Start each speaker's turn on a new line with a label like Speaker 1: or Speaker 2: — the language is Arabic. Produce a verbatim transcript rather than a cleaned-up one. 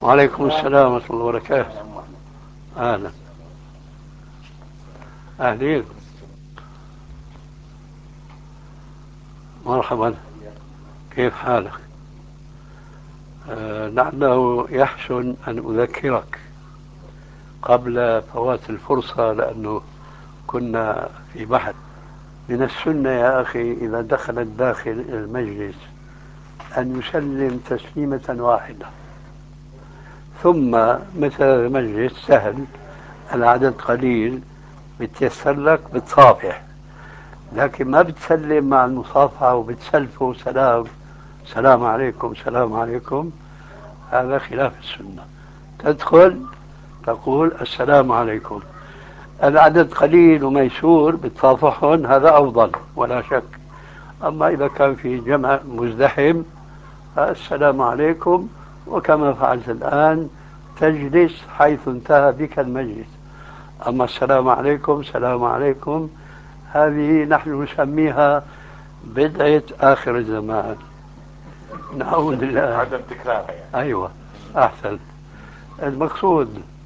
Speaker 1: وعليكم السلام ورحمة الله وبركاته. أهلا. أهلين. مرحبا. كيف حالك؟ آه لعله يحسن أن أذكرك قبل فوات الفرصة، لأنه كنا في بحث. من السنة يا أخي إذا دخل الداخل المجلس أن يسلم تسليمة واحدة، ثم مثل المجلس سهل، العدد قليل، بتيسر لك بتصافح، لكن ما بتسلم مع المصافحة وبتسلفه سلام سلام عليكم سلام عليكم. هذا خلاف السنة. تدخل تقول السلام عليكم، العدد قليل وميسور بتصافحهم، هذا أفضل ولا شك. أما إذا كان في جمع مزدحم، السلام عليكم، وكما فعلت الآن تجلس حيث انتهى بك المجلس. أما السلام عليكم سلام عليكم، هذه نحن نسميها بدعة آخر الزمان، نعوذ بالله.
Speaker 2: عدم تكرارها يعني.
Speaker 1: أيوة، أحسن. المقصود